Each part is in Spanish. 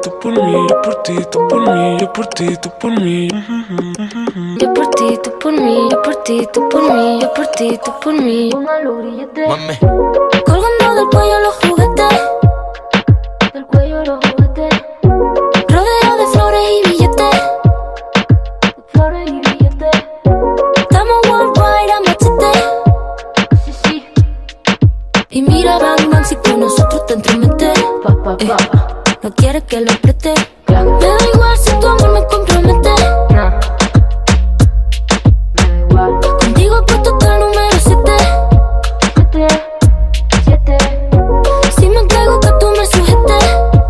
tú por mí, yo por ti, tú por mí, yo por ti, tú por mí. Yo por ti, tú por mí, yo por ti, tú por mí, yo por ti, tú por mí. Póngalo grillete. Mami. Colgando del cuello los juguetes, Del cuello los juguetes. rodeado de flores y billetes. Flores y billetes. Estamos worldwide a machete. Sí, sí. Y mira, Bang Bang, si con nosotros te entrometes. No quieres que lo apriete. Me da igual si tu amor me compromete. Nah. Me da igual. Contigo he puesto hasta el número 7. 7. Si me entrego que tú me sujetes.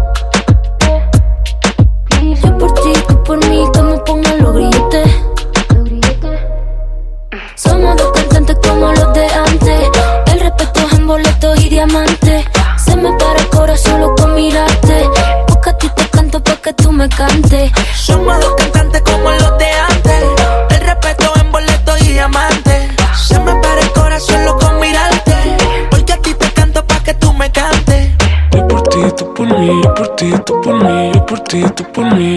Yo por ti, tú por mí, que me pongan los grilletes. Los grilletes. Somos dos cantantes como los de antes. El respeto es en boletos y diamantes. Se me para el corazón solo con mirarte. Porque a ti te canto pa' que tú me cantes. Somos dos cantantes como los de antes. El respeto en boleto y diamante. Se me para el corazón solo con mirarte. Porque a ti te canto pa' que tú me cantes. Yo por ti, tú por mí, yo por ti, tú por mí, yo por ti, tú por mí.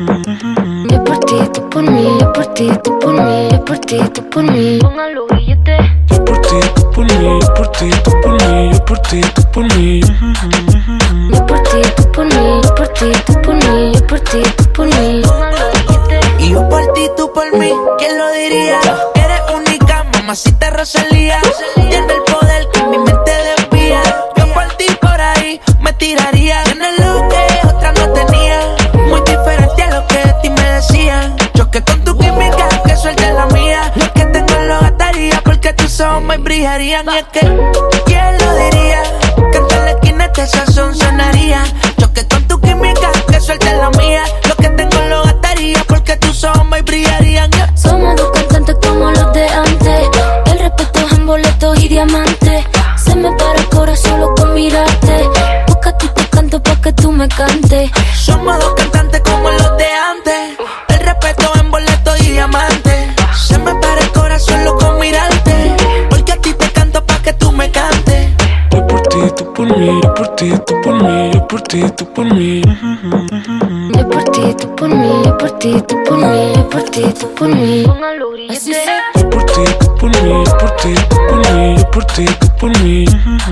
Yo por ti, tú por mí, yo por ti, tú por mí, yo por ti, tú por mí. Póngalo grillete. Yo por ti, tú por mí, yo por ti, tú por mí, yo por ti, tú por mí. Yo por ti, tú por mí, yo por ti, tú por mí, yo por ti, tú por mí. Póngalo grillete. Y yo por ti, tú por mí, ¿quién lo diría? Eres única, mamacita Rosalía. Tiene el poder que mi mente desvía. Yo por ti por ahí me tiraría. Tienes lo que otra no tenía. Muy diferente a lo que de ti me decían. Choque con tu química, que suelte la mía. Lo que tengo lo gastaría porque tus ojos me brillarían. Y es que, ¿quién lo diría? Que en la esquina este sazón sonaría. Choque con tu química, que suelte la mía. Lo que tengo lo gastaría porque tus ojos me brillarían. Somos dos cantantes como los de antes. El respeto es en boletos y diamantes. Se me para el corazón solo con mirarte. Porque a ti te canto pa' que tú me cantes. Somos dos cantantes como los de antes. El respeto en boleto y diamante. Se me para el corazón solo con mirarte. Porque a ti te canto pa' que tú me cantes. Yo por ti, tú por mí, yo por ti, tú por mí, yo por ti, tú por mí. Yo por ti, tú por mí, yo por ti, tú por mí, yo por ti, tú por mí. Póngalo Así grillete. sea. Yo por ti, tú por mí, yo por ti, tú por mí, yo por ti, tú por mí.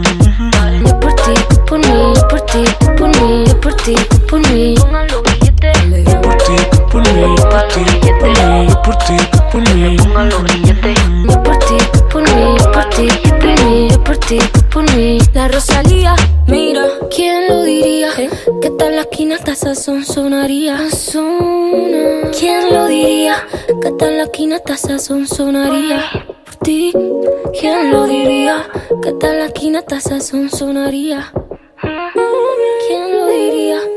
Yo por ti, tú por mí, yo por ti, tú por mí, yo por ti, tú por mí. Póngalo grillete. Yo por ti, tú por mí, yo por ti, tú por mí, yo por ti, tú por mí. Póngalo grillete. Yo por ti, tú por mí, yo por ti, tú por mí, yo por ti, tú por mí. La Rosalía, mira, ¿quién lo diría? Que tal la esquina hasta sazón sonaría. ¿Quién lo diría? Que tal la esquina hasta sazón sonaría. Por ti, ¿quién lo diría? Que tal la esquina hasta sazón sonaría. ¿Quién lo diría?